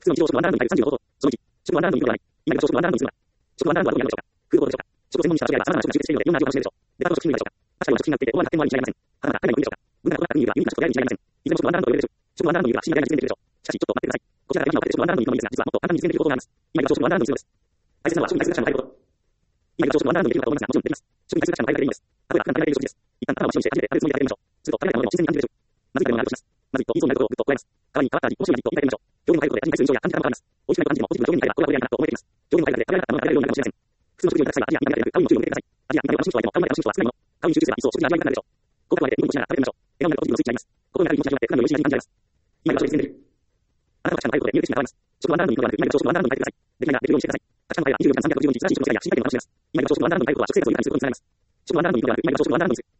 普通の日常食のワンダーランドに対する35その1、食のワンダーランドによる今の食のワンダーランドにする食のワンダーランドはどういうのでしょうか。空港でしょうか。食を専門にした組合は様々な食に集中しているので、いろんな味を楽しめるでしょう。デパート食品類でしょうか。確かに食品が売っていて、大盤な発展もあり違いません。はたまた海外の国でしょうか。文化が異なった国にはユニークな食と出会えるに違いません。いずれも食のワンダーランドを入れるでしょう。食のワンダーランドには不思議な出会いが実現できるでしょう。しかし、ちょっと待ってください。こちらが今分かっている食のワンダーランドに行くのですが、実はもっと簡単に実現できる方法があります。今が食のワンダーランドにするのです。大切なのは食に対する感謝の変えること。今が食のワンダーランドにできるかと思いますが、もちろんできます。食に対する感謝の変えるだけでいいのです。例えば、簡単に変える食事です。一旦頭を真にして初めて食べるつもりで食べてみましょう。すると食べられたものも自然に感じるでしょう。まずい食べ物をやるとします。まずいと言いそうになることをぐっとこらえます。代わりに変わった味、面白い味と言い換えてみましょう。表現の変えることで味に対する印象や感じ方も変わります。美味しくないと感じてもポジティブな表現に変えれば、これはこれやなと思えてきます。表現の変えるだけで食べられなかったものが食べられるようになるかもしれません。普通の食事をいただく際は味や苦味が出る買うに注意を向けてください。味や苦味を楽しむ人は買うまで楽しむ人は少ないもの。買うに集中すれば一層食事の味わいがなくなるでしょう。こう加えて日本としながら食べてみましょう。笑顔になるとポジティブのスイッチがあります。心が明るい気持ちが始まって普段の美味しい味に感じられます。今が食で実践できる。あなたの価値観の変えることで見える景色が変わります。食のワンダーランドに行くのではなく、今が食のワンダーランドに変えてください。出来ができるようにしてください。価値観の変えは24時間365日、新しい体験を楽しめます。今が食のワンダーランドに変えることは食生活の楽しみです。今が食のワンダーランドに行くのではなく、今が食のワンダーランドにする。